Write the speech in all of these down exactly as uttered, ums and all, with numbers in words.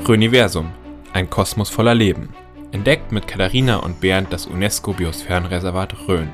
Rhöniversum, ein Kosmos voller Leben. Entdeckt mit Katharina und Bernd das UNESCO-Biosphärenreservat Rhön.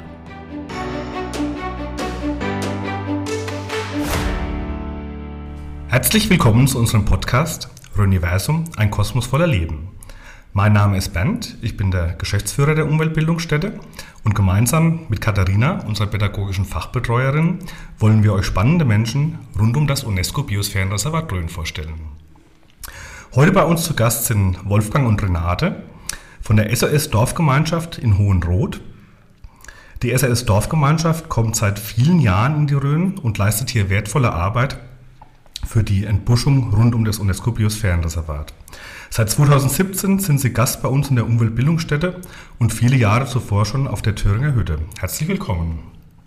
Herzlich willkommen zu unserem Podcast Rhöniversum, ein Kosmos voller Leben. Mein Name ist Bernd, ich bin der Geschäftsführer der Umweltbildungsstätte und gemeinsam mit Katharina, unserer pädagogischen Fachbetreuerin, wollen wir euch spannende Menschen rund um das UNESCO-Biosphärenreservat Rhön vorstellen. Heute bei uns zu Gast sind Wolfgang und Renate von der S O S Dorfgemeinschaft in Hohenroth. Die S O S Dorfgemeinschaft kommt seit vielen Jahren in die Rhön und leistet hier wertvolle Arbeit für die Entbuschung rund um das UNESCO-Biosphärenreservat. Seit zweitausendsiebzehn sind Sie Gast bei uns in der Umweltbildungsstätte und viele Jahre zuvor schon auf der Thüringer Hütte. Herzlich willkommen.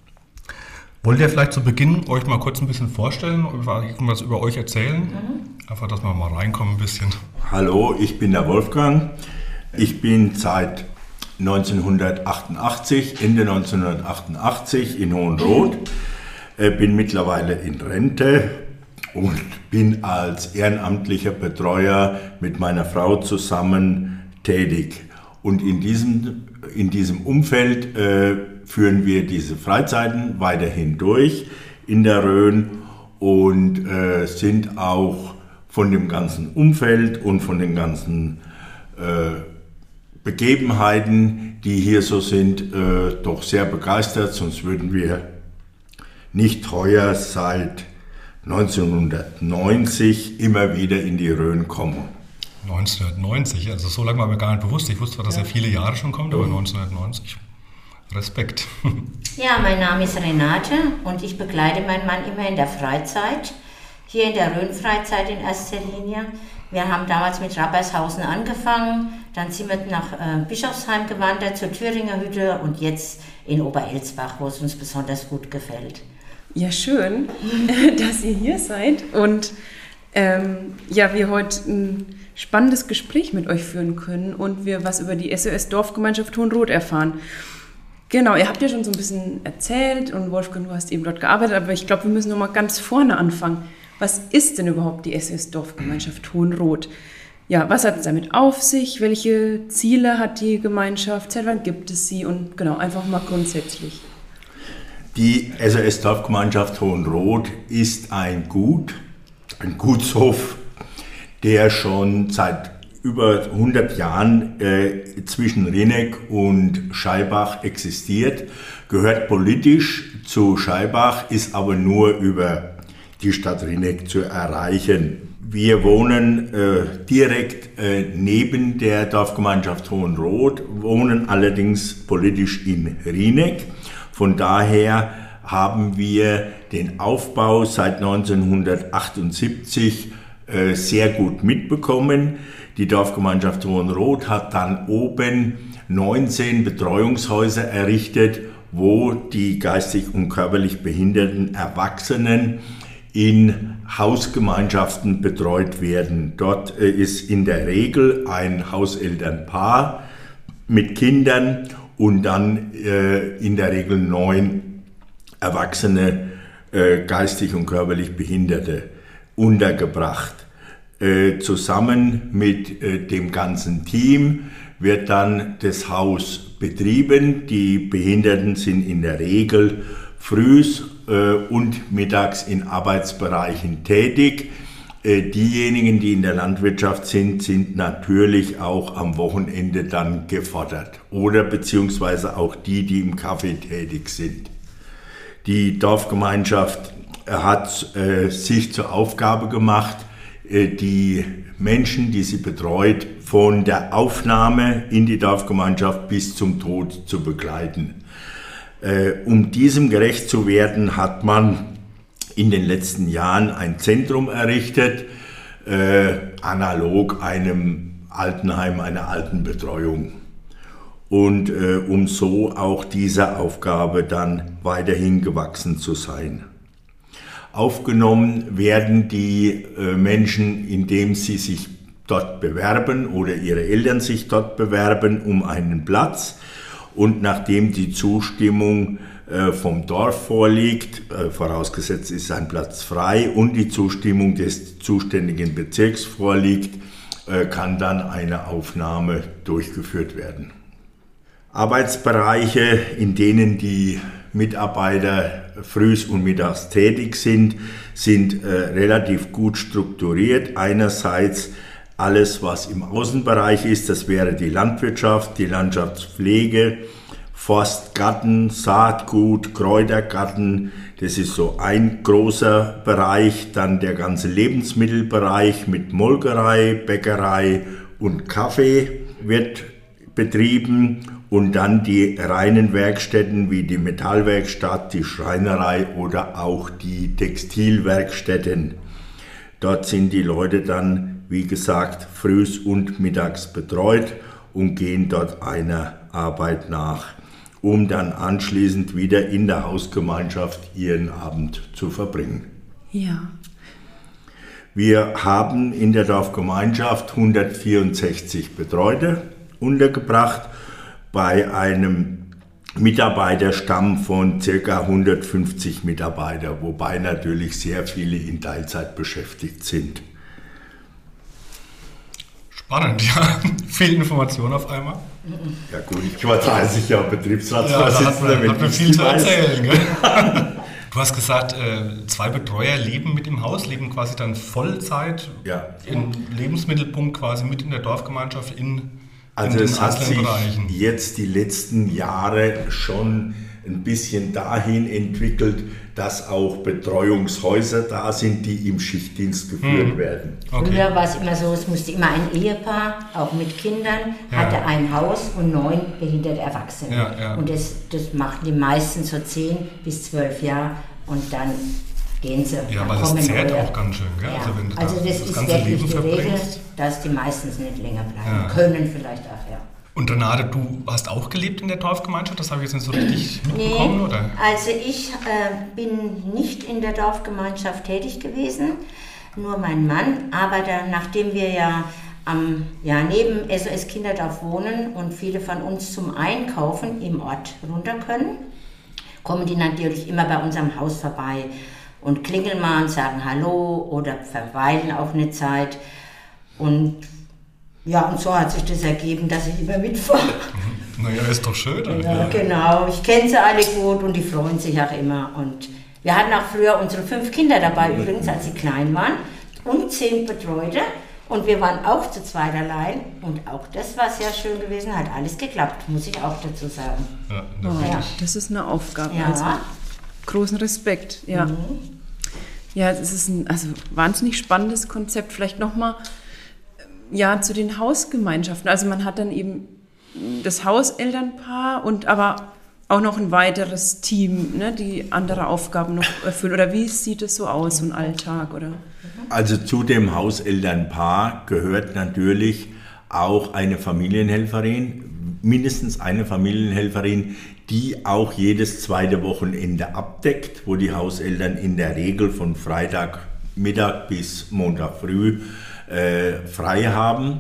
Wollt ihr vielleicht zu Beginn euch mal kurz ein bisschen vorstellen, irgendwas über euch erzählen? Mhm. Einfach, dass wir mal reinkommen ein bisschen. Hallo, ich bin der Wolfgang. Ich bin seit neunzehnhundertachtundachtzig, Ende neunzehnhundertachtundachtzig in Hohenroth, mhm. bin mittlerweile in Rente und bin als ehrenamtlicher Betreuer mit meiner Frau zusammen tätig. Und in diesem, in diesem Umfeld äh, führen wir diese Freizeiten weiterhin durch in der Rhön und äh, sind auch von dem ganzen Umfeld und von den ganzen äh, Begebenheiten, die hier so sind, äh, doch sehr begeistert, sonst würden wir nicht heuer seit neunzehnhundertneunzig immer wieder in die Rhön kommen. neunzehnhundertneunzig, also so lange war mir gar nicht bewusst. Ich wusste zwar, dass er viele Jahre schon kommt, aber neunzehnhundertneunzig, Respekt. Ja, mein Name ist Renate und ich begleite meinen Mann immer in der Freizeit, hier in der Rhön-Freizeit in erster Linie. Wir haben damals mit Rappershausen angefangen, dann sind wir nach äh, Bischofsheim gewandert, zur Thüringer Hütte und jetzt in Oberelsbach, wo es uns besonders gut gefällt. Ja, schön, dass ihr hier seid und ähm, ja, wir heute ein spannendes Gespräch mit euch führen können und wir was über die S O S Dorfgemeinschaft Hohenroth erfahren. Genau, ihr habt ja schon so ein bisschen erzählt und Wolfgang, du hast eben dort gearbeitet, aber ich glaube, wir müssen noch mal ganz vorne anfangen. Was ist denn überhaupt die S O S Dorfgemeinschaft Hohenroth? Ja, was hat es damit auf sich? Welche Ziele hat die Gemeinschaft? Seit wann gibt es sie? Und genau, einfach mal grundsätzlich. Die S O S Dorfgemeinschaft Hohenroth ist ein Gut, ein Gutshof, der schon seit über hundert Jahren äh, zwischen Rieneck und Scheibach existiert, gehört politisch zu Scheibach, ist aber nur über die Stadt Rieneck zu erreichen. Wir wohnen äh, direkt äh, neben der Dorfgemeinschaft Hohenroth, wohnen allerdings politisch in Rieneck. Von daher haben wir den Aufbau seit neunzehnhundertachtundsiebzig äh, sehr gut mitbekommen. Die Dorfgemeinschaft Hohenroth hat dann oben neunzehn Betreuungshäuser errichtet, wo die geistig und körperlich behinderten Erwachsenen in Hausgemeinschaften betreut werden. Dort äh, ist in der Regel ein Hauselternpaar mit Kindern und dann äh, in der Regel neun erwachsene äh, geistig und körperlich Behinderte untergebracht. Äh, zusammen mit äh, dem ganzen Team wird dann das Haus betrieben. Die Behinderten sind in der Regel frühs äh, und mittags in Arbeitsbereichen tätig. Diejenigen, die in der Landwirtschaft sind, sind natürlich auch am Wochenende dann gefordert oder beziehungsweise auch die, die im Kaffee tätig sind. Die Dorfgemeinschaft hat äh, sich zur Aufgabe gemacht, äh, die Menschen, die sie betreut, von der Aufnahme in die Dorfgemeinschaft bis zum Tod zu begleiten. Äh, um diesem gerecht zu werden, hat man in den letzten Jahren ein Zentrum errichtet, äh, analog einem Altenheim, einer Altenbetreuung. Und äh, um so auch dieser Aufgabe dann weiterhin gewachsen zu sein. Aufgenommen werden die äh, Menschen, indem sie sich dort bewerben oder ihre Eltern sich dort bewerben um einen Platz. Und nachdem die Zustimmung vom Dorf vorliegt, vorausgesetzt ist ein Platz frei und die Zustimmung des zuständigen Bezirks vorliegt, äh, kann dann eine Aufnahme durchgeführt werden. Arbeitsbereiche, in denen die Mitarbeiter frühs und mittags tätig sind, sind äh, relativ gut strukturiert. Einerseits alles, was im Außenbereich ist, das wäre die Landwirtschaft, die Landschaftspflege, Forstgarten, Saatgut, Kräutergarten, das ist so ein großer Bereich. Dann der ganze Lebensmittelbereich mit Molkerei, Bäckerei und Kaffee wird betrieben. Und dann die reinen Werkstätten wie die Metallwerkstatt, die Schreinerei oder auch die Textilwerkstätten. Dort sind die Leute dann, wie gesagt, frühs und mittags betreut und gehen dort einer Arbeit nach, um dann anschließend wieder in der Hausgemeinschaft ihren Abend zu verbringen. Ja. Wir haben in der Dorfgemeinschaft hundertvierundsechzig Betreute untergebracht, bei einem Mitarbeiterstamm von ca. hundertfünfzig Mitarbeiter, wobei natürlich sehr viele in Teilzeit beschäftigt sind. Spannend, ja. Viel Information auf einmal. Ja gut, ich war dreißig Jahre Betriebsratsvorsitzender. Ja, da hat man viel zu erzählen. Gell? Du hast gesagt, zwei Betreuer leben mit im Haus, leben quasi dann Vollzeit ja. im Lebensmittelpunkt quasi mit in der Dorfgemeinschaft in Also es hat sich jetzt die letzten Jahre schon ein bisschen dahin entwickelt, dass auch Betreuungshäuser da sind, die im Schichtdienst geführt hm. werden. Okay. Früher war es immer so, es musste immer ein Ehepaar, auch mit Kindern, ja. hatte ein Haus und neun behinderte Erwachsene. Ja, ja. Und das, das machen die meisten so zehn bis zwölf Jahre und dann gehen sie. Ja, weil das zehrt auch ganz schön, gell? Ja. Also, wenn du also das, das ist ganze wirklich Leben die Regel, verbringst. dass die meistens nicht länger bleiben Ja. können, vielleicht auch, ja. Und Renate, du hast auch gelebt in der Dorfgemeinschaft? Das habe ich jetzt nicht so richtig mitbekommen, nee, oder? Also ich äh, bin nicht in der Dorfgemeinschaft tätig gewesen, nur mein Mann. Aber dann, nachdem wir ja, am, ja neben S O S Kinderdorf wohnen und viele von uns zum Einkaufen im Ort runter können, kommen die natürlich immer bei unserem Haus vorbei und klingeln mal und sagen Hallo oder verweilen auch eine Zeit. Und ja, und so hat sich das ergeben, dass ich immer mitfahre. Naja, ist doch schön. Ja, ja. Genau, ich kenne sie alle gut und die freuen sich auch immer. Und wir hatten auch früher unsere fünf Kinder dabei, übrigens, als sie klein waren, und zehn Betreute. Und wir waren auch zu zweit allein. Und auch das war sehr schön gewesen, hat alles geklappt, muss ich auch dazu sagen. Ja, oh, ja. Das ist eine Aufgabe. Ja. Also, großen Respekt. Ja, mhm. ja, es ist ein also, wahnsinnig spannendes Konzept. Vielleicht nochmal ja, zu den Hausgemeinschaften. Also man hat dann eben das Hauselternpaar und aber auch noch ein weiteres Team, ne, die andere Aufgaben noch erfüllen. Oder wie sieht es so aus, so ein Alltag? Oder? Also zu dem Hauselternpaar gehört natürlich auch eine Familienhelferin, mindestens eine Familienhelferin, die auch jedes zweite Wochenende abdeckt, wo die Hauseltern in der Regel von Freitagmittag bis Montag früh Äh, frei haben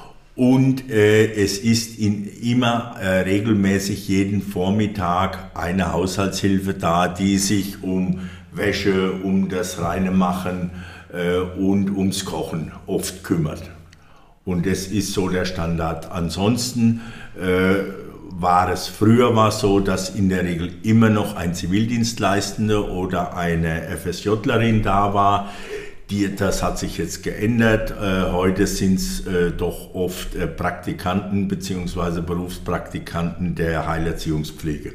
und äh, es ist in immer äh, regelmäßig jeden Vormittag eine Haushaltshilfe da, die sich um Wäsche, um das Reinemachen äh, und ums Kochen oft kümmert. Und das ist so der Standard. Ansonsten äh, war es früher war so, dass in der Regel immer noch ein Zivildienstleistender oder eine F S Jlerin da war. Die, das hat sich jetzt geändert. Äh, heute sind es äh, doch oft äh, Praktikanten bzw. Berufspraktikanten der Heilerziehungspflege.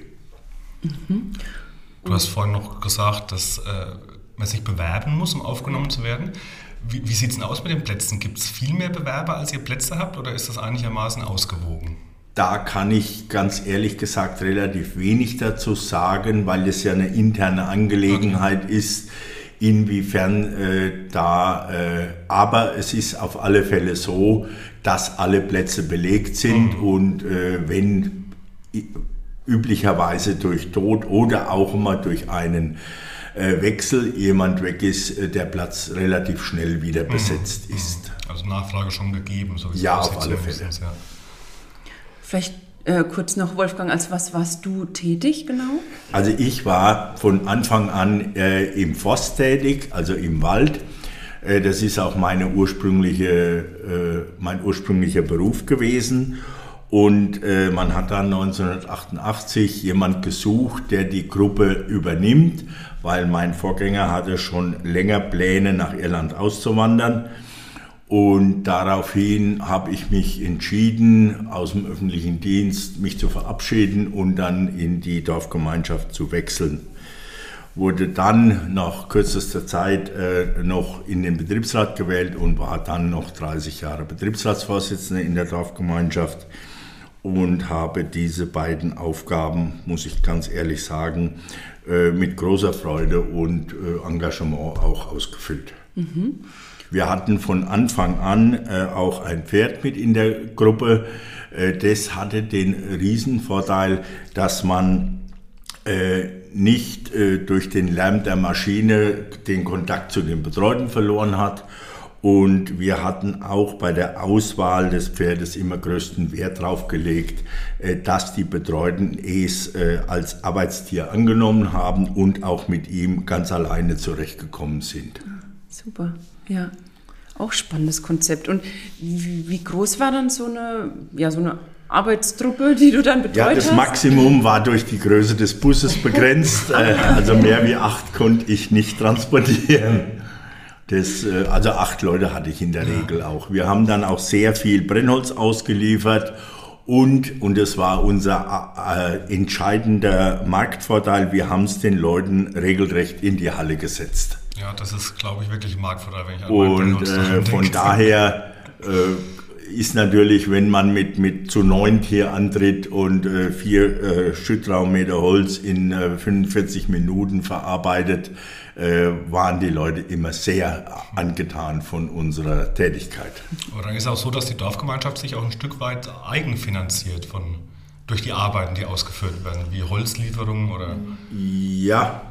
Mhm. Du hast vorhin noch gesagt, dass äh, man sich bewerben muss, um aufgenommen zu werden. Wie, wie sieht es denn aus mit den Plätzen? Gibt es viel mehr Bewerber, als ihr Plätze habt, oder ist das einigermaßen ausgewogen? Da kann ich ganz ehrlich gesagt relativ wenig dazu sagen, weil es ja eine interne Angelegenheit okay. ist. Inwiefern äh, da, äh, aber es ist auf alle Fälle so, dass alle Plätze belegt sind mhm. und äh, wenn üblicherweise durch Tod oder auch immer durch einen äh, Wechsel jemand weg ist, äh, der Platz relativ schnell wieder mhm. besetzt ist. Also Nachfrage schon gegeben, so wie ja, auf alle Fälle. Ist, ja. Vielleicht Äh, kurz noch, Wolfgang, als was warst du tätig genau? Also ich war von Anfang an äh, im Forst tätig, also im Wald. Äh, das ist auch meine ursprüngliche, äh, mein ursprünglicher Beruf gewesen. Und äh, man hat dann neunzehnhundertachtundachtzig jemand gesucht, der die Gruppe übernimmt, weil mein Vorgänger hatte schon länger Pläne, nach Irland auszuwandern. Und daraufhin habe ich mich entschieden, aus dem öffentlichen Dienst mich zu verabschieden und dann in die Dorfgemeinschaft zu wechseln. Wurde dann nach kürzester Zeit äh, noch in den Betriebsrat gewählt und war dann noch dreißig Jahre Betriebsratsvorsitzender in der Dorfgemeinschaft und habe diese beiden Aufgaben, muss ich ganz ehrlich sagen, äh, mit großer Freude und äh, Engagement auch ausgefüllt. Mhm. Wir hatten von Anfang an äh, auch ein Pferd mit in der Gruppe. Äh, das hatte den Riesenvorteil, dass man äh, nicht äh, durch den Lärm der Maschine den Kontakt zu den Betreuten verloren hat. Und wir hatten auch bei der Auswahl des Pferdes immer größten Wert drauf gelegt, äh, dass die Betreuten es äh, als Arbeitstier angenommen haben und auch mit ihm ganz alleine zurechtgekommen sind. Super. Ja, auch spannendes Konzept. Und wie, wie groß war dann so eine, ja, so eine Arbeitstruppe, die du dann betreut hast? Ja, das hast? Maximum war durch die Größe des Busses begrenzt. Also mehr wie acht konnte ich nicht transportieren. Das, also acht Leute hatte ich in der Regel auch. Wir haben dann auch sehr viel Brennholz ausgeliefert. Und, und das war unser äh, entscheidender Marktvorteil, wir haben es den Leuten regelrecht in die Halle gesetzt. Ja, das ist, glaube ich, wirklich ein Marktvorteil, wenn ich an Und äh, von denke. daher äh, ist natürlich, wenn man mit, mit zu neunt hier antritt und äh, vier äh, Schüttraummeter Holz in äh, fünfundvierzig Minuten verarbeitet, äh, waren die Leute immer sehr angetan von unserer Tätigkeit. Aber dann ist es auch so, dass die Dorfgemeinschaft sich auch ein Stück weit eigenfinanziert von, durch die Arbeiten, die ausgeführt werden, wie Holzlieferungen oder... Ja,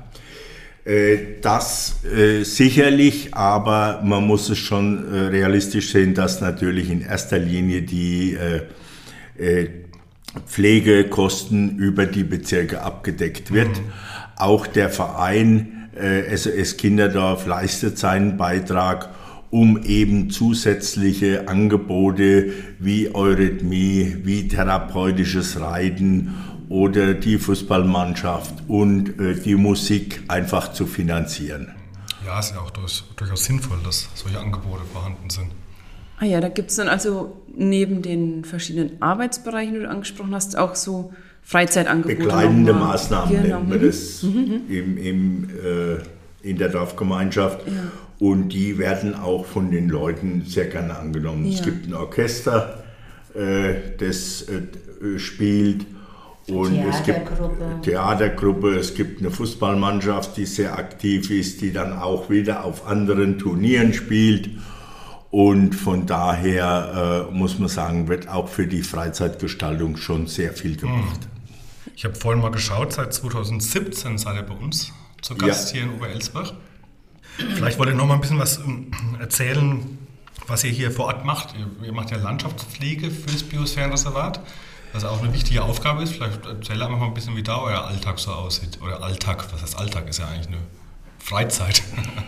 das äh, sicherlich, aber man muss es schon äh, realistisch sehen, dass natürlich in erster Linie die äh, äh, Pflegekosten über die Bezirke abgedeckt wird. Mhm. Auch der Verein äh, S O S Kinderdorf leistet seinen Beitrag, um eben zusätzliche Angebote wie Eurythmie, wie therapeutisches Reiten oder die Fußballmannschaft und äh, die Musik einfach zu finanzieren. Ja, es ist ja auch durch, durchaus sinnvoll, dass solche Angebote vorhanden sind. Ah ja, da gibt es dann also neben den verschiedenen Arbeitsbereichen, die du angesprochen hast, auch so Freizeitangebote. Begleitende Maßnahmen genau. nennt man das mhm. im, im, äh, in der Dorfgemeinschaft. Ja. Und die werden auch von den Leuten sehr gerne angenommen. Ja. Es gibt ein Orchester, äh, das äh, spielt. Und es gibt eine Theatergruppe, es gibt eine Fußballmannschaft, die sehr aktiv ist, die dann auch wieder auf anderen Turnieren spielt. Und von daher äh, muss man sagen, wird auch für die Freizeitgestaltung schon sehr viel gemacht. Ich habe vorhin mal geschaut, seit zweitausendsiebzehn seid ihr bei uns zu Gast ja. hier in Oberelsbach. Vielleicht wollt ihr noch mal ein bisschen was erzählen, was ihr hier vor Ort macht. Ihr, ihr macht ja Landschaftspflege für das Biosphärenreservat. Was auch eine wichtige Aufgabe ist. Vielleicht erzähl einfach mal ein bisschen, wie da euer Alltag so aussieht. Oder Alltag, was heißt Alltag? Ist ja eigentlich eine Freizeit.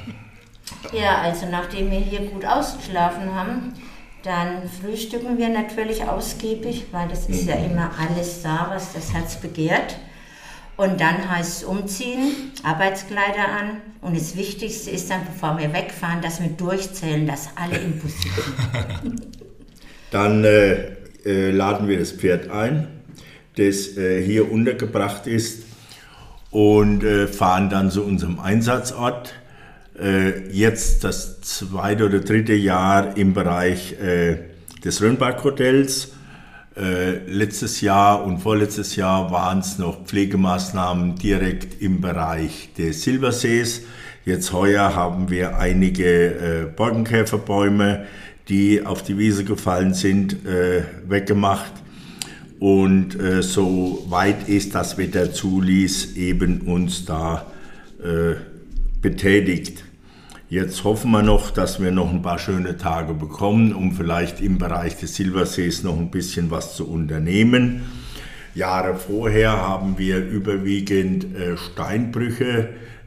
Ja, also nachdem wir hier gut ausgeschlafen haben, dann frühstücken wir natürlich ausgiebig, weil das ist ja immer alles da, was das Herz begehrt. Und dann heißt es umziehen, Arbeitskleider an. Und das Wichtigste ist dann, bevor wir wegfahren, dass wir durchzählen, dass alle im Bus sitzen. Dann... Äh Äh, laden wir das Pferd ein, das äh, hier untergebracht ist und äh, fahren dann zu unserem Einsatzort. Äh, jetzt das zweite oder dritte Jahr im Bereich äh, des Rönnberg-Hotels. Äh, letztes Jahr und vorletztes Jahr waren es noch Pflegemaßnahmen direkt im Bereich des Silbersees. Jetzt heuer haben wir einige äh, Borkenkäferbäume, die auf die Wiese gefallen sind, äh, weggemacht und äh, so weit es das Wetter zuließ, eben uns da äh, betätigt. Jetzt hoffen wir noch, dass wir noch ein paar schöne Tage bekommen, um vielleicht im Bereich des Silbersees noch ein bisschen was zu unternehmen. Jahre vorher haben wir überwiegend äh, Steinbrüche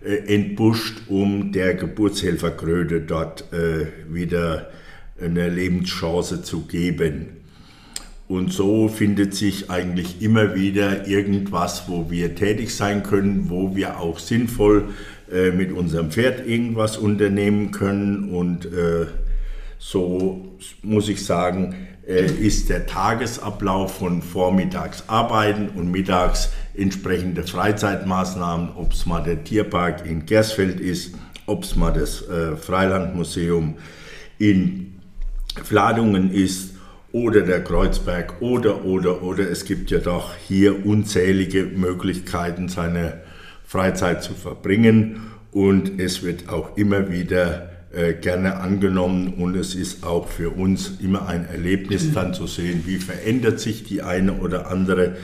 äh, entbuscht, um der Geburtshelferkröte dort äh, wieder eine Lebenschance zu geben. Und so findet sich eigentlich immer wieder irgendwas, wo wir tätig sein können, wo wir auch sinnvoll äh, mit unserem Pferd irgendwas unternehmen können. Und äh, so muss ich sagen, äh, ist der Tagesablauf von vormittags Arbeiten und mittags entsprechende Freizeitmaßnahmen, ob es mal der Tierpark in Gersfeld ist, ob es mal das äh, Freilandmuseum in Vladungen ist, oder der Kreuzberg oder, oder, oder. Es gibt ja doch hier unzählige Möglichkeiten, seine Freizeit zu verbringen. Und es wird auch immer wieder äh, gerne angenommen. Und es ist auch für uns immer ein Erlebnis, dann zu sehen, wie verändert sich die eine oder andere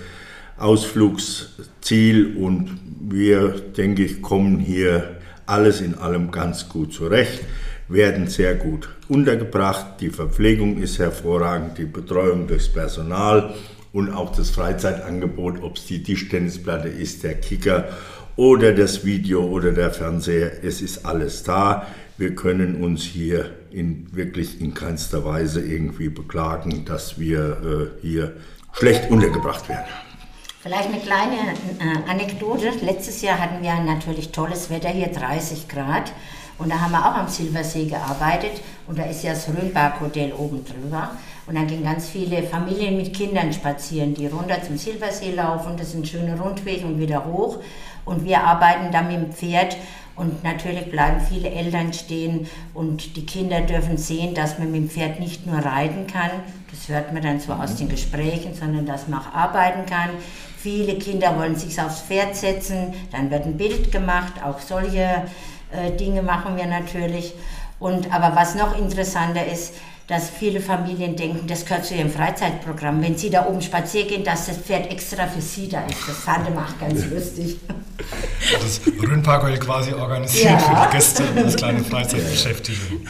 Ausflugsziel. Und wir, denke ich, kommen hier alles in allem ganz gut zurecht, werden sehr gut untergebracht, die Verpflegung ist hervorragend, die Betreuung durchs Personal und auch das Freizeitangebot, ob es die Tischtennisplatte ist, der Kicker oder das Video oder der Fernseher, es ist alles da. Wir können uns hier in, wirklich in keinster Weise irgendwie beklagen, dass wir äh, hier schlecht untergebracht werden. Vielleicht eine kleine äh, Anekdote. Letztes Jahr hatten wir natürlich tolles Wetter hier, dreißig Grad. Und da haben wir auch am Silbersee gearbeitet und da ist ja das Rhönberg-Hotel oben drüber. Und dann gingen ganz viele Familien mit Kindern spazieren, die runter zum Silbersee laufen. Das sind schöne Rundwege und wieder hoch. Und wir arbeiten da mit dem Pferd und natürlich bleiben viele Eltern stehen und die Kinder dürfen sehen, dass man mit dem Pferd nicht nur reiten kann. Das hört man dann so aus den Gesprächen, sondern dass man auch arbeiten kann. Viele Kinder wollen sich aufs Pferd setzen, dann wird ein Bild gemacht, auch solche Äh, Dinge machen wir natürlich. Und, aber was noch interessanter ist, dass viele Familien denken, das gehört zu ihrem Freizeitprogramm. Wenn sie da oben spazieren gehen, dass das Pferd extra für sie da ist. Das fand ich auch ganz lustig. Das Rhönpark quasi organisiert ja. für die Gäste als kleine Freizeitbeschäftigung.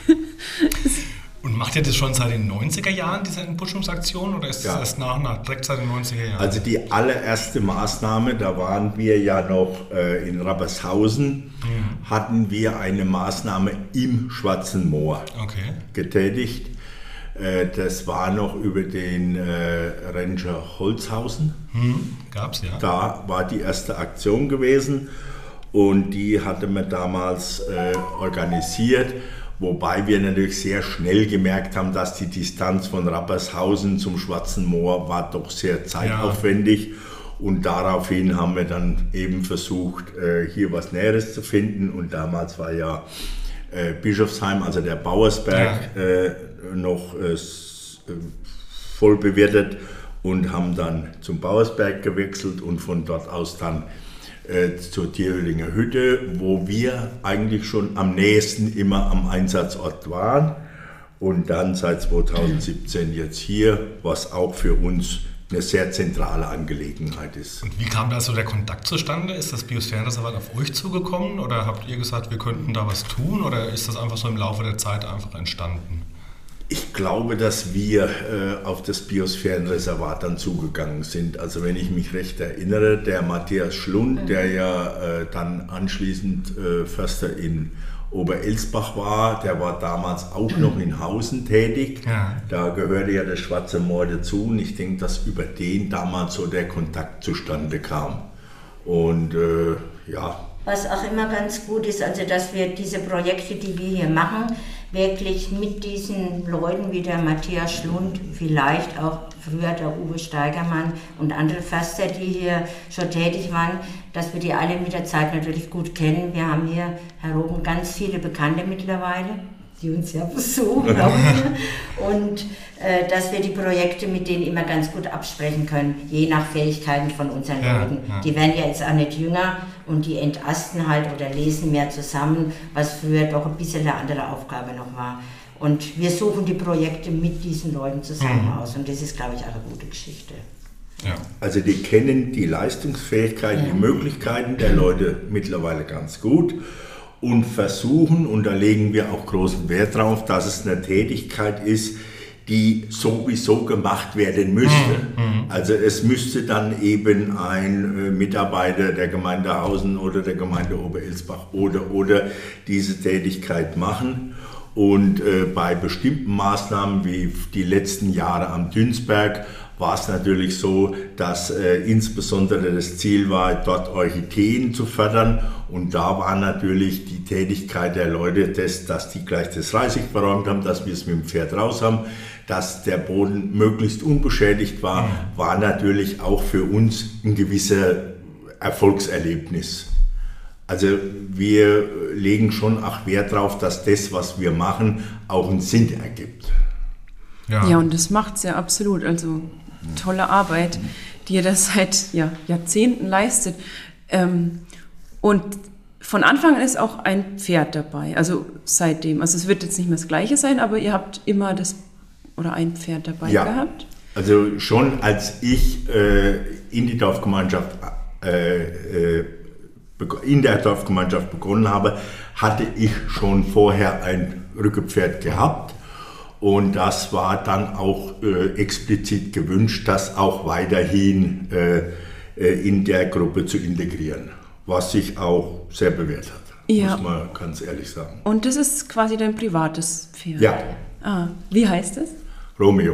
Und macht ihr das schon seit den neunziger Jahren, diese Entbuschungsaktion, oder ist das ja. erst nach und nach, direkt seit den neunziger Jahren? Also die allererste Maßnahme, da waren wir ja noch äh, in Rappershausen, mhm. hatten wir eine Maßnahme im Schwarzen Moor okay. getätigt. Äh, das war noch über den äh, Ranger Holzhausen. Mhm. Gab's, ja. Da war die erste Aktion gewesen und die hatte man damals äh, organisiert. Wobei wir natürlich sehr schnell gemerkt haben, dass die Distanz von Rappershausen zum Schwarzen Moor war doch sehr zeitaufwendig. Ja. Und daraufhin haben wir dann eben versucht, hier was Näheres zu finden. Und damals war ja Bischofsheim, also der Bauersberg, ja. noch voll bewirtet und haben dann zum Bauersberg gewechselt und von dort aus dann zur Tieröhlinger Hütte, wo wir eigentlich schon am nächsten immer am Einsatzort waren und dann seit zweitausendsiebzehn jetzt hier, was auch für uns eine sehr zentrale Angelegenheit ist. Und wie kam da so der Kontakt zustande? Ist das Biosphärenreservat auf euch zugekommen oder habt ihr gesagt, wir könnten da was tun oder ist das einfach so im Laufe der Zeit einfach entstanden? Ich glaube, dass wir äh, auf das Biosphärenreservat dann zugegangen sind. Also wenn ich mich recht erinnere, der Matthias Schlund, mhm. der ja äh, dann anschließend äh, Förster in Oberelsbach war, der war damals auch noch in Hausen tätig. Ja. Da gehörte ja das Schwarze Moor dazu und ich denke, dass über den damals so der Kontakt zustande kam. Und äh, ja. Was auch immer ganz gut ist, also dass wir diese Projekte, die wir hier machen, wirklich mit diesen Leuten wie der Matthias Schlund, vielleicht auch früher der Uwe Steigermann und andere Förster, die hier schon tätig waren, dass wir die alle mit der Zeit natürlich gut kennen. Wir haben hier heroben ganz viele Bekannte mittlerweile, die uns ja besuchen. Und äh, dass wir die Projekte mit denen immer ganz gut absprechen können, je nach Fähigkeiten von unseren ja, Leuten. Ja. Die werden ja jetzt auch nicht jünger und die entasten halt oder lesen mehr zusammen, was früher doch ein bisschen eine andere Aufgabe noch war. Und wir suchen die Projekte mit diesen Leuten zusammen mhm. aus und das ist, glaube ich, auch eine gute Geschichte. Ja. Also die kennen die Leistungsfähigkeiten, ja. die Möglichkeiten der Leute mittlerweile ganz gut und versuchen, und da legen wir auch großen Wert drauf, dass es eine Tätigkeit ist, die sowieso gemacht werden müsste. Mhm. Also es müsste dann eben ein äh, Mitarbeiter der Gemeinde Hausen oder der Gemeinde Oberelsbach oder, oder diese Tätigkeit machen. Und äh, bei bestimmten Maßnahmen wie die letzten Jahre am Dünsberg war es natürlich so, dass äh, insbesondere das Ziel war, dort Orchideen zu fördern. Und da war natürlich die Tätigkeit der Leute, das, dass die gleich das Reisig verräumt haben, dass wir es mit dem Pferd raus haben, dass der Boden möglichst unbeschädigt war, war natürlich auch für uns ein gewisser Erfolgserlebnis. Also wir legen schon auch Wert darauf, dass das, was wir machen, auch einen Sinn ergibt. Ja, ja, und das macht es ja absolut. Also tolle Arbeit, die ihr das seit ja, Jahrzehnten leistet. Ähm, und von Anfang an ist auch ein Pferd dabei, also seitdem. Also es wird jetzt nicht mehr das Gleiche sein, aber ihr habt immer das oder ein Pferd dabei ja, gehabt? Also schon als ich äh, in die Dorfgemeinschaft äh, äh, in der Dorfgemeinschaft begonnen habe, hatte ich schon vorher ein Rückepferd gehabt. Und das war dann auch äh, explizit gewünscht, das auch weiterhin äh, äh, in der Gruppe zu integrieren, was sich auch sehr bewährt hat, ja. Muss man ganz ehrlich sagen. Und das ist quasi dein privates Pferd? Ja. Ah, wie heißt es? Romeo.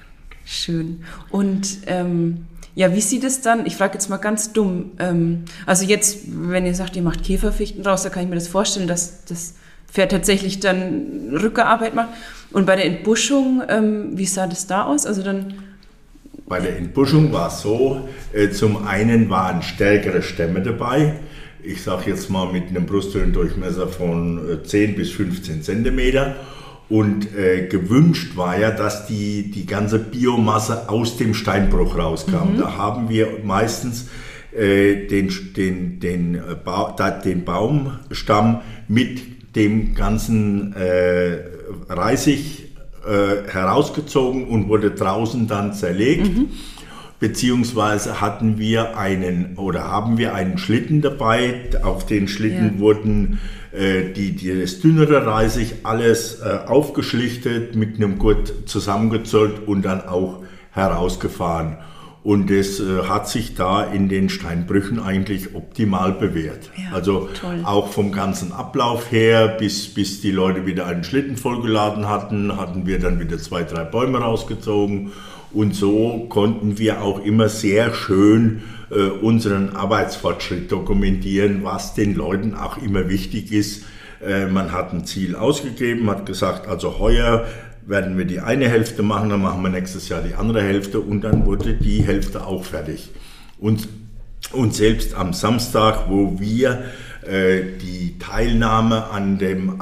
Schön. Und ähm, ja, wie sieht es dann, ich frage jetzt mal ganz dumm, ähm, also jetzt, wenn ihr sagt, ihr macht Käferfichten raus, da kann ich mir das vorstellen, dass das Pferd tatsächlich dann Rückerarbeit macht. Und bei der Entbuschung, ähm, wie sah das da aus? Also dann bei der Entbuschung war es so, äh, zum einen waren stärkere Stämme dabei, ich sage jetzt mal mit einem Brusthöhlendurchmesser von äh, zehn bis fünfzehn Zentimeter. Und äh, gewünscht war ja, dass die, die ganze Biomasse aus dem Steinbruch rauskam. Mhm. Da haben wir meistens äh, den, den, den, äh, ba- den Baumstamm mit dem ganzen äh, Reisig äh, herausgezogen und wurde draußen dann zerlegt. Mhm. Beziehungsweise hatten wir einen oder haben wir einen Schlitten dabei. Auf den Schlitten ja. wurden äh, die, die, das dünnere Reisig alles äh, aufgeschlichtet, mit einem Gurt zusammengezollt und dann auch herausgefahren. Und es äh, hat sich da in den Steinbrüchen eigentlich optimal bewährt. Ja, also toll. Auch vom ganzen Ablauf her, bis, bis die Leute wieder einen Schlitten vollgeladen hatten, hatten wir dann wieder zwei, drei Bäume rausgezogen. Und so konnten wir auch immer sehr schön äh, unseren Arbeitsfortschritt dokumentieren, was den Leuten auch immer wichtig ist. Äh, man hat ein Ziel ausgegeben, hat gesagt, also heuer werden wir die eine Hälfte machen, dann machen wir nächstes Jahr die andere Hälfte und dann wurde die Hälfte auch fertig. Und, und selbst am Samstag, wo wir äh, die Teilnahme an dem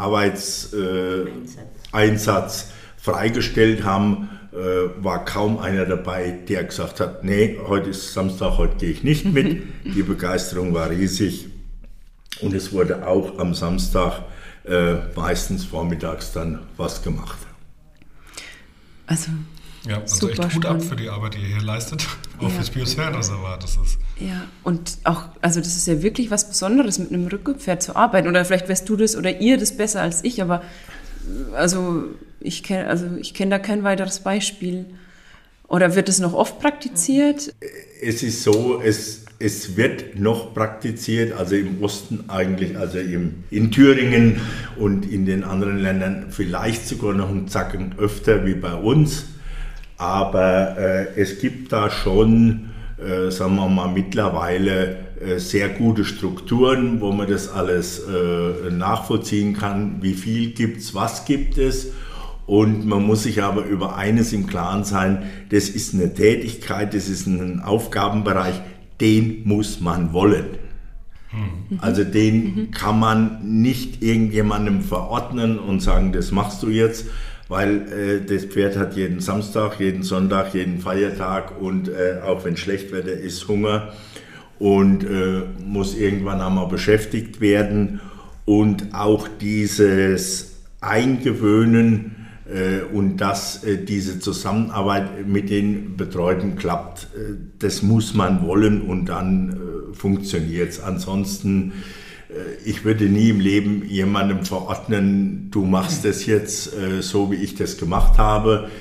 Arbeitseinsatz äh, freigestellt haben, war kaum einer dabei, der gesagt hat, nee, heute ist Samstag, heute gehe ich nicht mit. Die Begeisterung war riesig und es wurde auch am Samstag äh, meistens vormittags dann was gemacht. Also, ja, also echt Hut ab für die Arbeit, die ihr hier leistet, auch ja. fürs Biosphärenreservat. Das ist ja, und auch, also das ist ja wirklich was Besonderes, mit einem Rückenpferd zu arbeiten. Oder vielleicht weißt du das oder ihr das besser als ich, aber also ich kenne also ich kenne da kein weiteres Beispiel. Oder wird es noch oft praktiziert? Es ist so, es, es wird noch praktiziert, also im Osten eigentlich, also im, in Thüringen und in den anderen Ländern vielleicht sogar noch einen Zacken öfter wie bei uns. Aber äh, es gibt da schon, äh, sagen wir mal, mittlerweile äh, sehr gute Strukturen, wo man das alles äh, nachvollziehen kann. Wie viel gibt es, was gibt es? Und man muss sich aber über eines im Klaren sein, das ist eine Tätigkeit, das ist ein Aufgabenbereich, den muss man wollen. Mhm. Also den mhm. kann man nicht irgendjemandem verordnen und sagen, das machst du jetzt, weil äh, das Pferd hat jeden Samstag, jeden Sonntag, jeden Feiertag und äh, auch wenn Schlechtwetter ist, Hunger und äh, muss irgendwann einmal beschäftigt werden. Und auch dieses Eingewöhnen und dass diese Zusammenarbeit mit den Betreuten klappt, das muss man wollen und dann funktioniert es. Ansonsten, ich würde nie im Leben jemandem verordnen, du machst das jetzt so, wie ich das gemacht habe.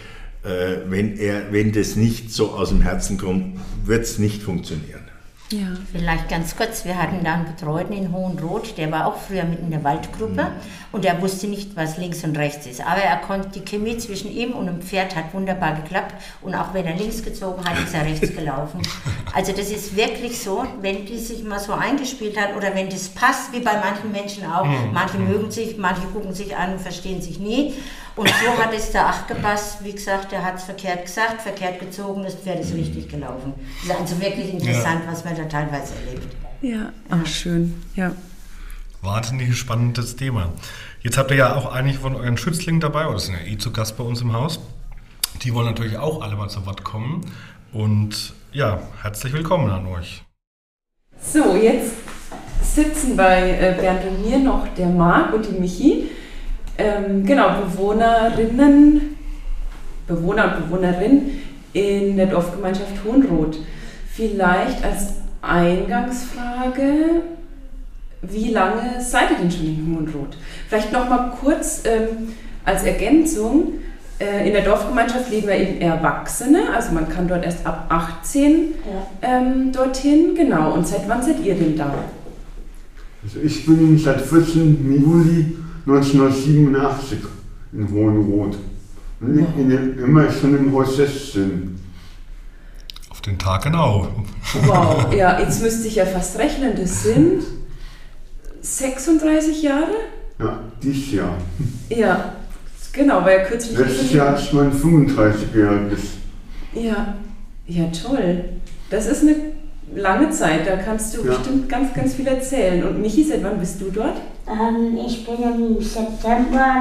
äh, wenn, er, wenn das nicht so aus dem Herzen kommt, wird es nicht funktionieren. Ja. Vielleicht ganz kurz, wir hatten da einen Betreuten in Hohenroth, der war auch früher mit in der Waldgruppe mhm. und er wusste nicht, was links und rechts ist. Aber er konnte, die Chemie zwischen ihm und dem Pferd hat wunderbar geklappt und auch wenn er links gezogen hat, ist er rechts gelaufen. Also das ist wirklich so, wenn die sich mal so eingespielt hat oder wenn das passt, wie bei manchen Menschen auch, mhm. manche mögen sich, manche gucken sich an und verstehen sich nie. Und so hat es da auch gepasst, wie gesagt, er hat es verkehrt gesagt, verkehrt gezogen, das Pferd ist richtig gelaufen. Das ist also wirklich interessant, ja. was man da teilweise erlebt. Ja, ach schön, ja. Wahnsinnig spannendes Thema. Jetzt habt ihr ja auch einige von euren Schützlingen dabei, oder sind ja eh zu Gast bei uns im Haus. Die wollen natürlich auch alle mal zu Wort kommen. Und ja, herzlich willkommen an euch. So, jetzt sitzen bei Bernd und mir noch der Marc und die Michi. Ähm, genau, Bewohnerinnen, Bewohner und Bewohnerin in der Dorfgemeinschaft Hohenroth. Vielleicht als Eingangsfrage, wie lange seid ihr denn schon in Hohenroth? Vielleicht noch mal kurz ähm, als Ergänzung, äh, in der Dorfgemeinschaft leben ja eben Erwachsene, also man kann dort erst ab achtzehn ja. ähm, dorthin, genau. Und seit wann seid ihr denn da? Also ich bin seit vierzehnten Juli neunzehnhundertsiebenundachtzig in Hohenroth. Und ich bin immer schon im Haus sechzehn. Auf den Tag genau. Wow, ja, jetzt müsste ich ja fast rechnen, das sind sechsunddreißig Jahre? Ja, dieses Jahr. Ja, genau, weil ja kürzlich... Letztes Jahr ist mein fünfunddreißigjähriges. Ja, ja toll. Das ist eine lange Zeit, da kannst du ja. bestimmt ganz, ganz viel erzählen. Und Michi, seit wann bist du dort? Ähm, ich bin im September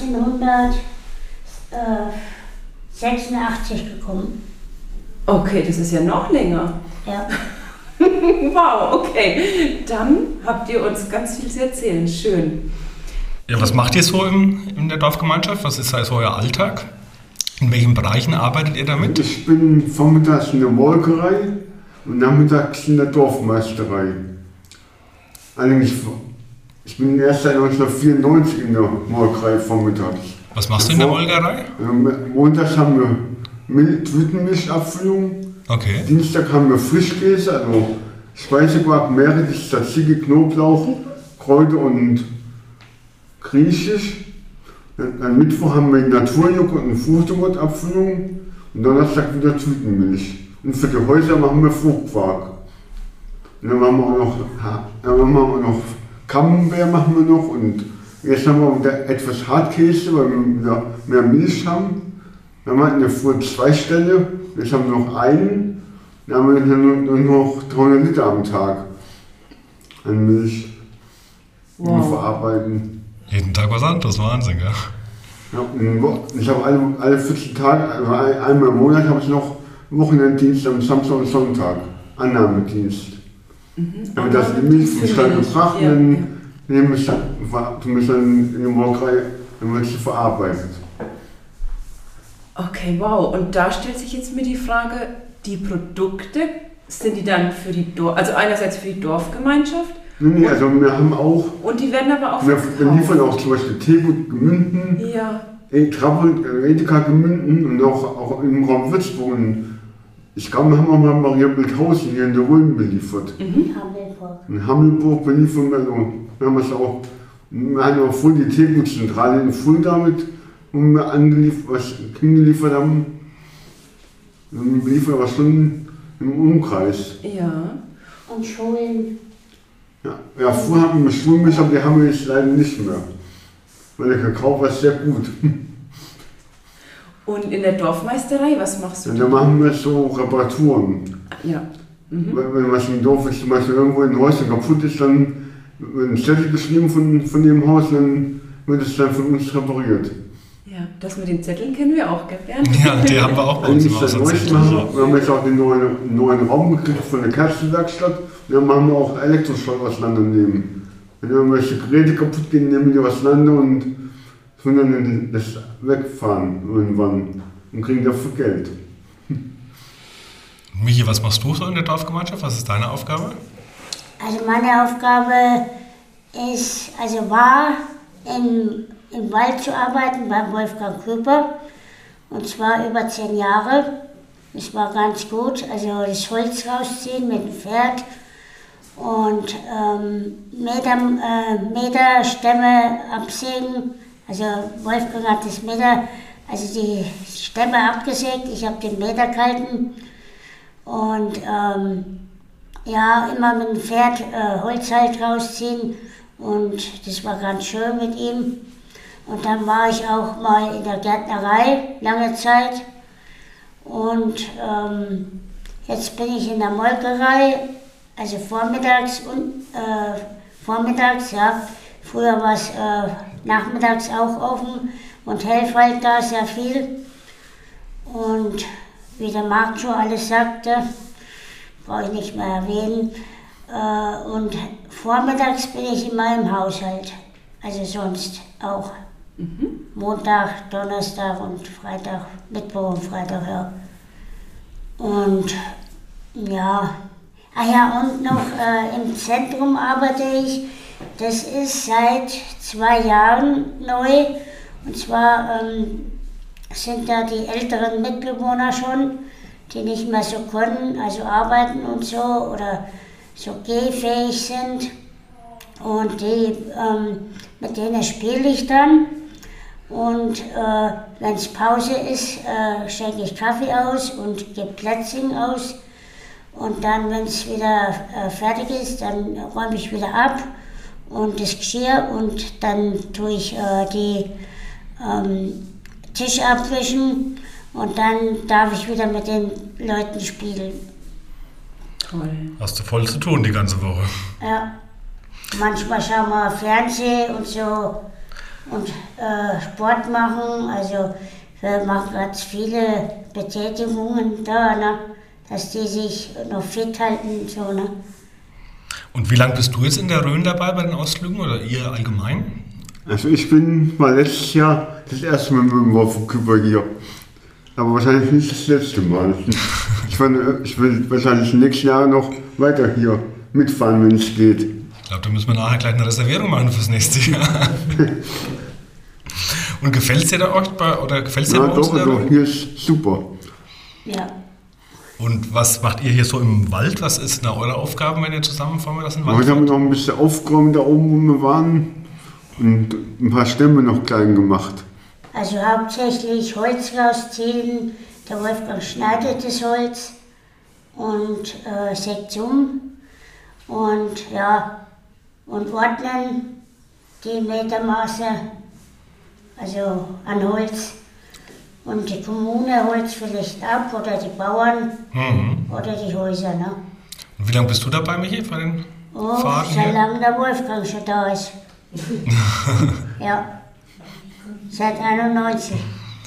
neunzehnhundertsechsundachtzig gekommen. Okay, das ist ja noch länger. Ja. Wow, okay. Dann habt ihr uns ganz viel zu erzählen. Schön. Ja, was macht ihr so im, in der Dorfgemeinschaft? Was ist also euer Alltag? In welchen Bereichen arbeitet ihr damit? Ich bin vormittags in der Molkerei und nachmittags in der Dorfmeisterei. Allerdings, ich bin erst seit neunzehnhundertvierundneunzig in der Molkerei vormittags. Was machst du in der Molkerei? Montags haben wir Mil- Tütenmischabfüllung. Okay. Dienstag haben wir Frischkäse, also Speisequark, Meerrettich, Tzatziki, Knoblauch, Kräuter und Griechisch. Am Mittwoch haben wir Naturjoghurt und Fruchtjoghurt-Abfüllung und Donnerstag wieder Tütenmilch. Und für die Häuser machen wir Fruchtquark. Und dann machen wir auch noch, dann machen wir auch noch Camembert machen wir noch und jetzt haben wir wieder etwas Hartkäse, weil wir wieder mehr Milch haben. Dann hatten wir früher zwei Ställe, jetzt haben wir noch einen. Dann haben wir nur, nur noch dreihundert Liter am Tag an Milch, die wow. wir verarbeiten. Jeden Tag was anderes, Wahnsinn, ja. Ja, ich habe alle, alle vierzehn Tage, also einmal im Monat habe ich noch Wochenenddienst am Samstag und Sonntag, Annahmedienst. Mhm. Aber das ist die Milch vom Stall gebracht und dann nehmen wir es dann in der Molkerei, dann wird sie verarbeitet. Okay, wow. Und da stellt sich jetzt mir die Frage, die Produkte, sind die dann für die Dorf, also einerseits für die Dorfgemeinschaft? Nee, nee, also wir haben auch... Und die werden aber auch wir, wir liefern auch zum Beispiel Teegut Gemünden, ja. Trappel, Edeka Gemünden und auch, auch im Raum Würzburg. Ich glaube, wir haben auch mal Maria Bildhausen hier in der Rhön beliefert. Mhm. Hammelburg. In Hammelburg beliefern wir, also, wir haben es auch, wir haben auch voll die Teegutzentrale in Fulda mit, wo wir angeliefert, was hingeliefert haben. Und wir beliefern aber schon im Umkreis. Ja. Und Schulen. Ja, ja, vorher hatten wir Schulmilch, aber die haben wir jetzt leider nicht mehr. Weil der Kakao war sehr gut. Und in der Dorfmeisterei, was machst du? Und da machen wir so Reparaturen. Ja. Mhm. Wenn, wenn was im Dorf ist, zum Beispiel irgendwo ein Häuschen kaputt ist, dann wird ein Zettel geschrieben von, von dem Haus, dann wird es dann von uns repariert. Ja, das mit den Zetteln kennen wir auch, gell? Ja, die haben wir auch bei uns im Haus. Wir haben jetzt auch den neuen, neuen Raum gekriegt von der Kerzenwerkstatt. Und dann machen wir auch Elektroschrott auseinandernehmen. Wenn irgendwelche Geräte kaputt gehen, nehmen wir die auseinander und tun dann das wegfahren irgendwann und kriegen dafür Geld. Michi, was machst du so in der Dorfgemeinschaft? Was ist deine Aufgabe? Also meine Aufgabe ist, also war im, im Wald zu arbeiten bei Wolfgang Köper Und zwar über zehn Jahre. Das war ganz gut. Also das Holz rausziehen mit dem Pferd und ähm, Meter, äh, Meterstämme absägen. Also Wolfgang hat das Meter, also die Stämme abgesägt. Ich habe den Meter gehalten. Und ähm, ja, immer mit dem Pferd äh, Holz halt rausziehen. Und das war ganz schön mit ihm. Und dann war ich auch mal in der Gärtnerei, lange Zeit. Und ähm, jetzt bin ich in der Molkerei, also vormittags und äh, vormittags, ja. Früher war es äh, nachmittags auch offen und helfe halt da sehr viel. Und wie der Marc schon alles sagte, brauche ich nicht mehr erwähnen. Äh, und vormittags bin ich immer im Haushalt, also sonst auch. Mhm. Montag, Donnerstag und Freitag, Mittwoch und Freitag, ja. Und ja, ah ja, und noch äh, im Zentrum arbeite ich. Das ist seit zwei Jahren neu. Und zwar ähm, sind da die älteren Mitbewohner schon, die nicht mehr so können, also arbeiten und so oder so gehfähig sind. Und die, ähm, mit denen spiele ich dann. Und äh, wenn es Pause ist, äh, schenke ich Kaffee aus und gebe Plätzchen aus. Und dann, wenn es wieder äh, fertig ist, dann räume ich wieder ab und das Geschirr und dann tue ich äh, die ähm, Tische abwischen und dann darf ich wieder mit den Leuten spielen. Toll. Hast du voll zu tun die ganze Woche. Ja, manchmal schauen wir Fernsehen und so. Und äh, Sport machen, also wir machen ganz viele Betätigungen da, ne? Dass die sich noch fit halten. So, ne? Und wie lange bist du jetzt in der Rhön dabei bei den Ausflügen oder ihr allgemein? Also ich bin mal letztes Jahr das erste Mal mit dem Wolfenküper hier. Aber wahrscheinlich nicht das letzte Mal. Ich, will, ich will wahrscheinlich nächstes Jahr noch weiter hier mitfahren, wenn es geht. Ich glaube, da müssen wir nachher gleich eine Reservierung machen fürs nächste Jahr. Und gefällt es dir da euch bei, oder gefällt es dir ja, bei uns doch, doch, hier ist super. Ja. Und was macht ihr hier so im Wald? Was ist denn eure Aufgaben, wenn ihr zusammenfahren das in Wald? Heute haben wir noch ein bisschen aufgeräumt da oben, wo wir waren und ein paar Stämme noch klein gemacht. Also hauptsächlich Holz rausziehen, der Wolfgang schneidet das Holz und äh, sägt um und ja, und ordnen die Metermaße, also an Holz. Und die Kommune holt es vielleicht ab oder die Bauern mhm. oder die Häuser. Ne? Und wie lange bist du dabei, Michi, bei den oh, Fahrten seit hier? lange der Wolfgang schon da ist. Ja, seit einundneunzig.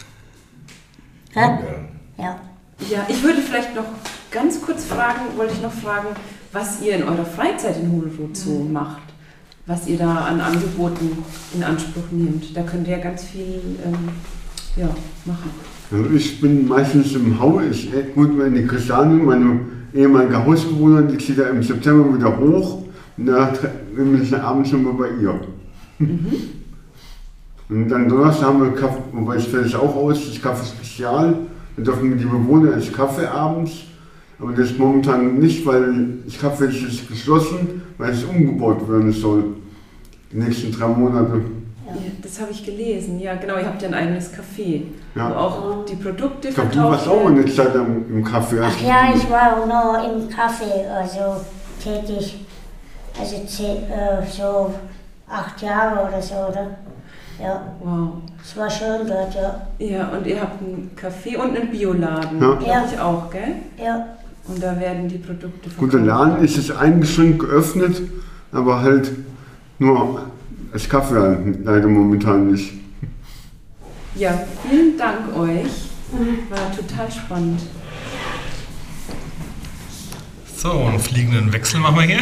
Ja? Ja. Ja, ich würde vielleicht noch ganz kurz fragen, wollte ich noch fragen, was ihr in eurer Freizeit in Hohlroth so macht, was ihr da an Angeboten in Anspruch nehmt. Da könnt ihr ja ganz viel ähm, ja, machen. Also ich bin meistens im Haus, ich gut, wenn die Christiane, meine ehemalige Hausbewohnerin, die zieht ja im September wieder hoch und da bin ich abends schon mal bei ihr. Mhm. Und dann Donnerstag haben wir Kaffee, wobei ich stelle es auch aus, das Kaffee Spezial, dann dürfen wir die Bewohner ins Kaffee abends, aber das momentan nicht, weil das Kaffee ist geschlossen, weil es umgebaut werden soll, die nächsten drei Monate. Ja, das habe ich gelesen. Ja, genau, ihr habt ja ein eigenes Café, ja. wo auch die Produkte ich glaub, verkauft werden. Du warst auch eine Zeit lang im Café. Ach ja, ich war auch noch im Café also tätig. Also zehn, äh, so acht Jahre oder so, oder? Ja. Wow. Es war schön dort, ja. Ja, und ihr habt ein Café und einen Bioladen, ja. glaube ich auch, gell? Ja. Und da werden die Produkte verkauft. Gut, der Laden ist jetzt eingeschränkt geöffnet, aber halt nur als Kaffee leider momentan nicht. Ja, vielen Dank euch. War total spannend. So, einen fliegenden Wechsel machen wir hier.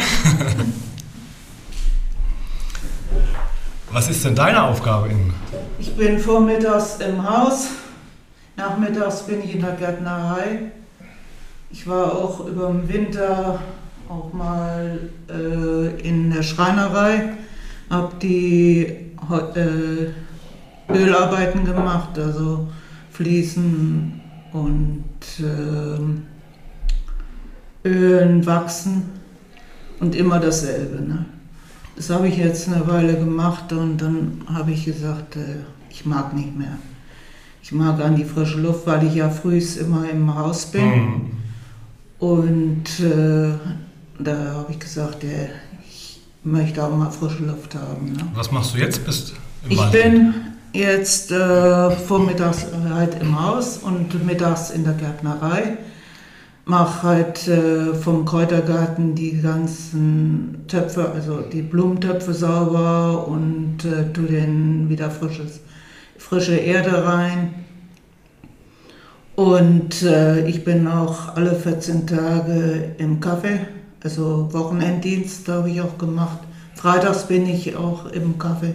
Was ist denn deine Aufgabe in? Ich bin vormittags im Haus, nachmittags bin ich in der Gärtnerei. Ich war auch über den Winter auch mal äh, in der Schreinerei, habe die äh, Ölarbeiten gemacht, also Fließen und äh, Ölen, Wachsen und immer dasselbe. Ne? Das habe ich jetzt eine Weile gemacht und dann habe ich gesagt, äh, ich mag nicht mehr. Ich mag an die frische Luft, weil ich ja frühs immer im Haus bin. Mhm. Und äh, da habe ich gesagt, äh, ich möchte auch mal frische Luft haben. Ne? Was machst du jetzt? Bist im ich Wald? bin jetzt äh, vormittags halt im Haus und mittags in der Gärtnerei. Mache halt äh, vom Kräutergarten die ganzen Töpfe, also die Blumentöpfe sauber und äh, tue denen wieder frisches, frische Erde rein. Und äh, ich bin auch alle vierzehn Tage im Café, also Wochenenddienst habe ich auch gemacht. Freitags bin ich auch im Café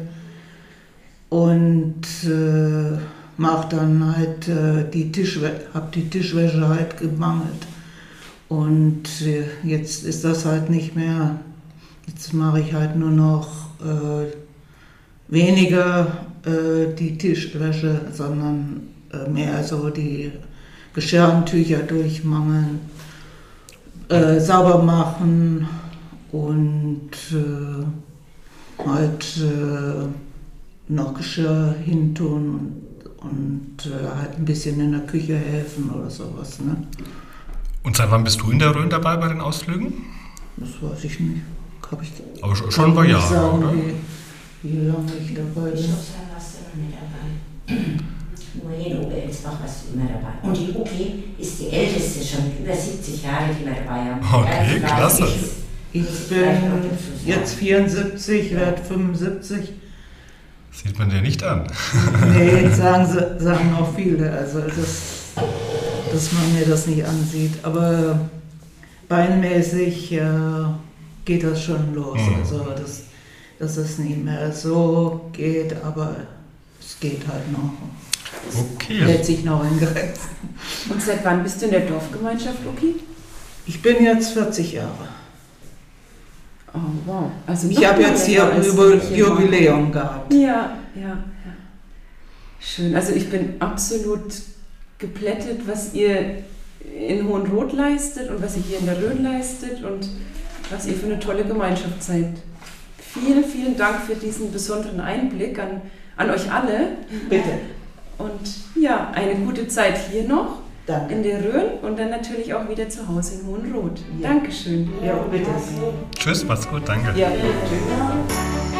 und äh, mache dann halt äh, die Tischwäsche, habe die Tischwäsche halt gemangelt. Und äh, jetzt ist das halt nicht mehr, jetzt mache ich halt nur noch äh, weniger äh, die Tischwäsche, sondern äh, mehr so die Geschirrtücher durchmangeln, äh, sauber machen und äh, halt äh, noch Geschirr hintun und, und äh, halt ein bisschen in der Küche helfen oder sowas. Ne? Und seit wann bist du in der Rhön dabei bei den Ausflügen? Das weiß ich nicht. Hab ich, Aber schon, schon ein paar Jahre, sagen, oder? Wie, wie lange ich dabei bin. Ich glaube, da warst du noch nicht dabei. Nur jede Uke Elsbach warst du immer dabei. Und die Uki ist die älteste, schon mit über siebzig Jahren, die wir dabei haben. Okay, klasse. Ich bin jetzt vierundsiebzig, werde fünfundsiebzig. Sieht man dir nicht an. Nee, sagen, sie, sagen auch viele, also das, dass man mir das nicht ansieht. Aber beinmäßig äh, geht das schon los. Mhm. Also dass, dass es nicht mehr so geht, aber es geht halt noch. Es okay. hält sich noch in Grenzen. Und seit wann bist du in der Dorfgemeinschaft, Uki? Ich bin jetzt vierzig Jahre. Oh, wow. Also ich habe jetzt hier über Jubiläum gehabt. Ja, ja, ja. Schön. Also ich bin absolut geplättet, was ihr in Hohenroth leistet und was ihr hier in der Rhön leistet und was ihr für eine tolle Gemeinschaft seid. Vielen, vielen Dank für diesen besonderen Einblick an, an euch alle. Bitte. Und ja, eine gute Zeit hier noch. Danke. In der Rhön und dann natürlich auch wieder zu Hause in Hohenroth. Ja. Dankeschön. Ja, bitte. Tschüss, macht's gut, danke. Ja, bitte.